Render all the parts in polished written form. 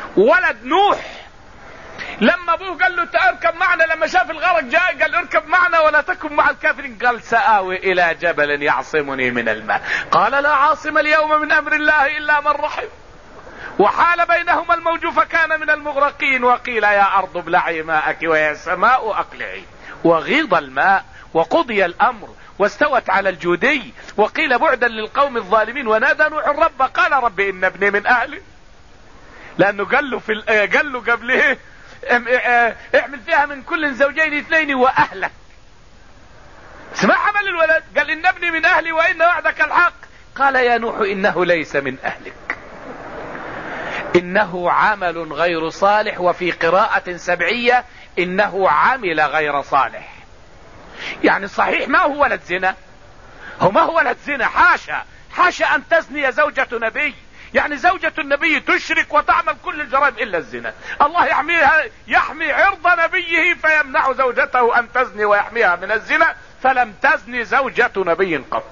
ولد نوح لما ابوه قال له اركب معنا، لما شاف الغرق جاء قال اركب معنا ولا تكن مع الكافرين، قال سآوي الى جبل يعصمني من الماء، قال لا عاصم اليوم من امر الله الا من رحم، وحال بينهما الموج فكان من المغرقين، وقيل يا ارض ابلعي ماءك ويا سماء اقلعي، وغيض الماء وقضي الامر واستوت على الجودي، وقيل بعدا للقوم الظالمين. ونادى نوح الرب قال رب ان ابني من اهلي، لانه قال له قبله اعمل فيها من كل زوجين اثنين واهلك. اسمع عمل الولد، قال ان ابني من اهلي وان وعدك الحق. قال يا نوح انه ليس من اهلك، انه عمل غير صالح، وفي قراءة سبعية انه عمل غير صالح. يعني صحيح ما هو ولد زنا، هو ما هو ولد زنا، حاشا ان تزني زوجة نبي، يعني زوجة النبي تشرك وتعمل كل الجرائم الا الزنا، الله يحمي عرض نبيه فيمنع زوجته ان تزني ويحميها من الزنا، فلم تزني زوجة نبي قط.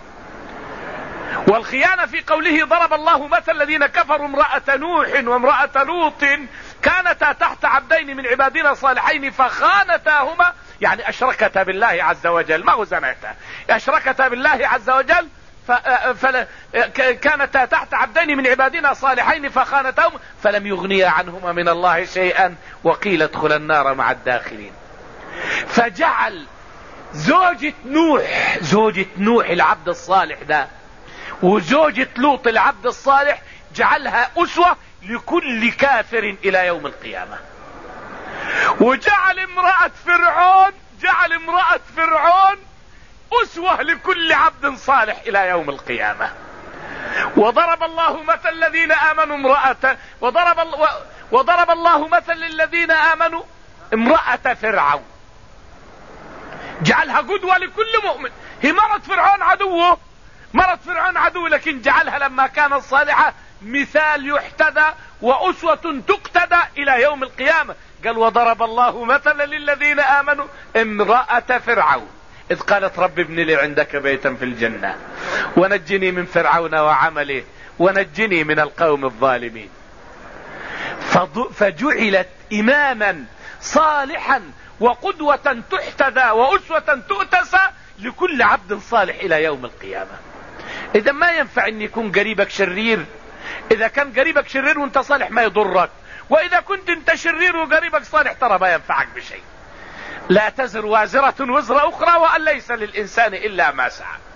والخيانة في قوله ضرب الله مثل الذين كفروا امرأة نوح وامرأة لوط كانتا تحت عبدين من عبادنا صالحين فخانتاهما، يعني اشركتا بالله عز وجل، ما هو زناتا، اشركتا بالله عز وجل، كانتا تحت عبدين من عبادنا صالحين فخانتاهما فلم يغنيا عنهما من الله شيئا وقيل ادخلا النار مع الداخلين. فجعل زوجة نوح العبد الصالح ده وزوجة لوط العبد الصالح جعلها أسوة لكل كافر إلى يوم القيامة. وجعل امرأة فرعون أسوة لكل عبد صالح إلى يوم القيامة. وضرب الله مثل الذين آمنوا وضرب الله مثل للذين آمنوا امرأة فرعون، جعلها قدوة لكل مؤمن. هي مرت فرعون عدو، لكن جعلها لما كانت صالحة مثال يحتذى وأسوة تقتدى إلى يوم القيامة. قال وضرب الله مثلا للذين آمنوا امرأة فرعون إذ قالت رب ابن لي عندك بيتا في الجنة ونجني من فرعون وعمله ونجني من القوم الظالمين. فجعلت إماما صالحا وقدوة تحتذى وأسوة تؤتسى لكل عبد صالح إلى يوم القيامة. إذا ما ينفع أن يكون قريبك شرير، إذا كان قريبك شرير وانت صالح ما يضرك، وإذا كنت انت شرير وقريبك صالح ترى ما ينفعك بشيء. لا تزر وازرة وزر أخرى وأن ليس للإنسان إلا ما سعى.